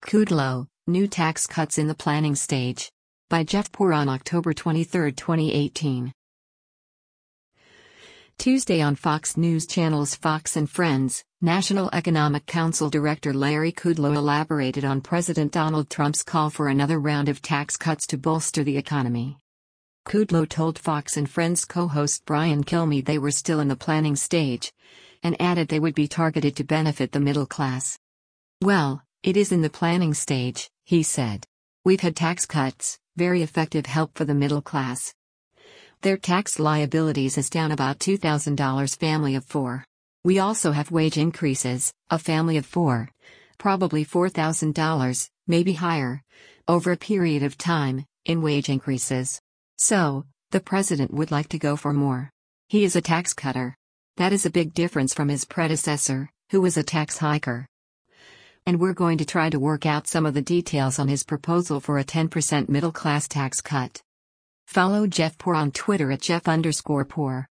Kudlow, New Tax Cuts in the Planning Stage. By Jeff Poor on October 23, 2018. Tuesday on Fox News Channel's Fox and Friends, National Economic Council Director Larry Kudlow elaborated on President Donald Trump's call for another round of tax cuts to bolster the economy. Kudlow told Fox and Friends co-host Brian Kilmeade they were still in the planning stage, and added they would be targeted to benefit the middle class. "Well, it is in the planning stage," he said. "We've had tax cuts, very effective help for the middle class. Their tax liabilities is down about $2,000 family of 4. We also have wage increases, a family of 4. Probably $4,000, maybe higher, over a period of time, in wage increases. So, the president would like to go for more. He is a tax cutter. That is a big difference from his predecessor, who was a tax hiker. And we're going to try to work out some of the details on his proposal for a 10% middle-class tax cut." Follow Jeff Poor on Twitter at Jeff_Poor.